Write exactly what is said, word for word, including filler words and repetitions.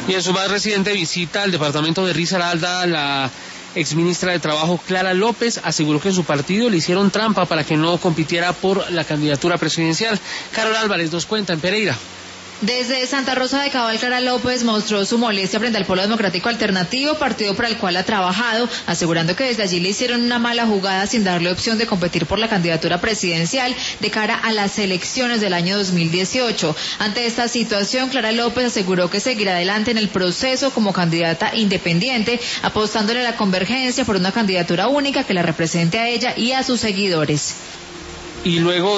Y en su más reciente visita al departamento de Risaralda, la exministra de Trabajo Clara López aseguró que en su partido le hicieron trampa para que no compitiera por la candidatura presidencial. Carol Álvarez nos cuenta en Pereira. Desde Santa Rosa de Cabal, Clara López mostró su molestia frente al Polo Democrático Alternativo, partido para el cual ha trabajado, asegurando que desde allí le hicieron una mala jugada sin darle opción de competir por la candidatura presidencial de cara a las elecciones del año dos mil dieciocho. Ante esta situación, Clara López aseguró que seguirá adelante en el proceso como candidata independiente, apostándole a la convergencia por una candidatura única que la represente a ella y a sus seguidores. Y luego